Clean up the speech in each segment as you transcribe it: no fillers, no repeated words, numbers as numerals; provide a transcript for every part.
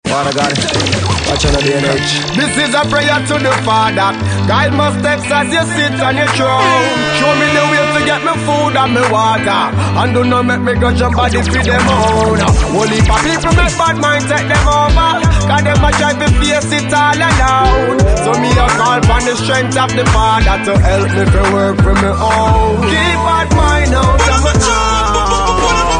Father God, watch on the DNH. This is a prayer to the Father. Guide my steps as you sit on your throne. Show me the way to get me food and me water. And do not make me go jump body for them own. Only for people make bad mind take them over. Cause them a try to face it all alone. So me a call for the strength of the Father to help me to work for me own. Keep bad mind out of my heart.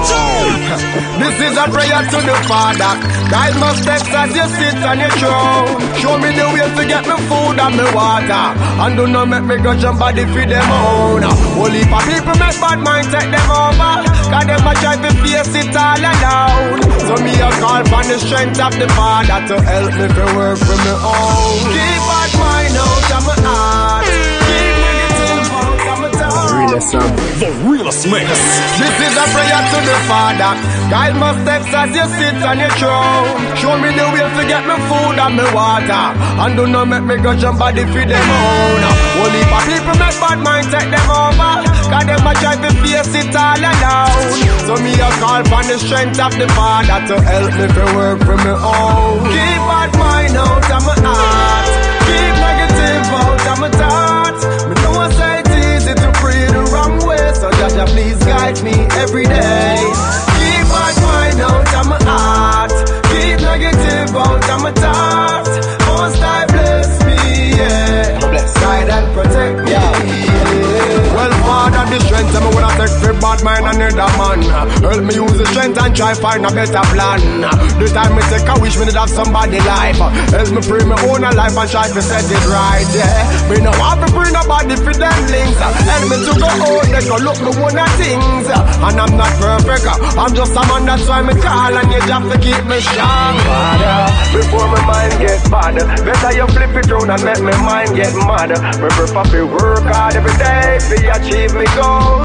This is a prayer to the Father. Guide my steps as you sit on your throne. Show me the way to get me food and me water. And do not make me go jump body for them own. Only for people make bad mind take them over. Cause them a try to face it all alone. So me a call for the strength of the Father to help me to work for me own. Keep bad mind out of my heart. Keep negative out of my thoughts. The realest mix. This is a prayer to the Father. Guide my steps as you sit on your throne. Show me the way to get me food and me water. And do not make me go jump body for them own. Only for people make bad mind take them over. Cause them a try to face it all alone. So me a call for the strength of the Father to help me to work for me own. Keep bad mind out of my heart. Keep negative out of my thoughts. Me know I say it's easy to pray the wrong way. So Jaja please guide me every day. Keep bad mind out of my heart. Keep negative out of my thoughts. Most I bless me, yeah. Guide and protect me, yeah. Well, Father, the strength I'm gonna take for bad mind and another man. Help me use the strength and try find a better plan. The time me take a wish me to have somebody life. Help me pray my own life and try to set it right, yeah. Me no want to bring nobody for them links. Help me to go out, they go look me one of things. And I'm not perfect, I'm just a man, that's why me call. And you have to keep me strong, Father. Before my mind gets bad, better you flip it round and make my mind get mad. Me prefer to work hard every day to achieve me goals.